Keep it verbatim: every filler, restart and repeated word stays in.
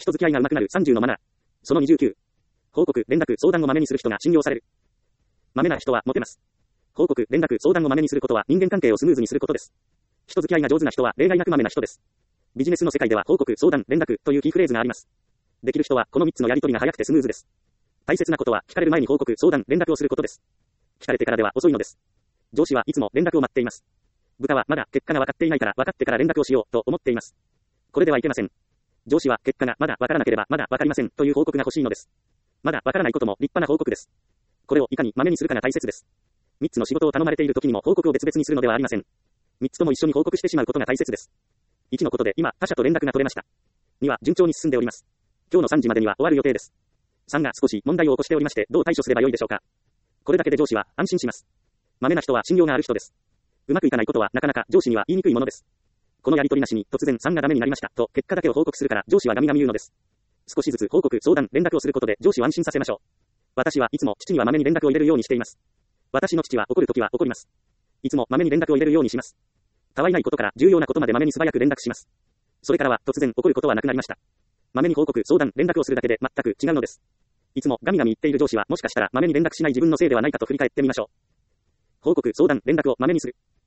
人付き合いが上手くなるさんじゅうのマナー。そのにじゅうきゅう。報告、連絡、相談をまめにする人が信用される。まめな人はモテます。報告、連絡、相談をまめにすることは人間関係をスムーズにすることです。人付き合いが上手な人は例外なくまめな人です。ビジネスの世界では報告、相談、連絡というキーフレーズがあります。できる人はこのみっつのやり取りが早くてスムーズです。大切なことは聞かれる前に報告、相談、連絡をすることです。聞かれてからでは遅いのです。上司はいつも連絡を待っています。部下はまだ結果が分かっていないから分かってから連絡をしようと思っています。これではいけません。上司は結果がまだ分からなければまだ分かりませんという報告が欲しいのです。まだ分からないことも立派な報告です。これをいかにまめにするかが大切です。みっつの仕事を頼まれている時にも報告を別々にするのではありません。みっつとも一緒に報告してしまうことが大切です。いちのことで今他社と連絡が取れました。には順調に進んでおります。今日のさんじまでには終わる予定です。さんが少し問題を起こしておりましてどう対処すればよいでしょうか。これだけで上司は安心します。まめな人は信用がある人です。うまくいかないことはなかなか上司には言いにくいものです。このやり取りなしに突然さんがダメになりましたと結果だけを報告するから上司はガミガミ言うのです。少しずつ報告、相談、連絡をすることで上司を安心させましょう。私はいつも父にはまめに連絡を入れるようにしています。私の父は怒るときは怒ります。いつもまめに連絡を入れるようにします。たわいないことから重要なことまでまめに素早く連絡します。それからは突然怒ることはなくなりました。まめに報告、相談、連絡をするだけで全く違うのです。いつもガミガミ言っている上司はもしかしたらまめに連絡しない自分のせいではないかと振り返ってみましょう。報告、相談、連絡をまめにする。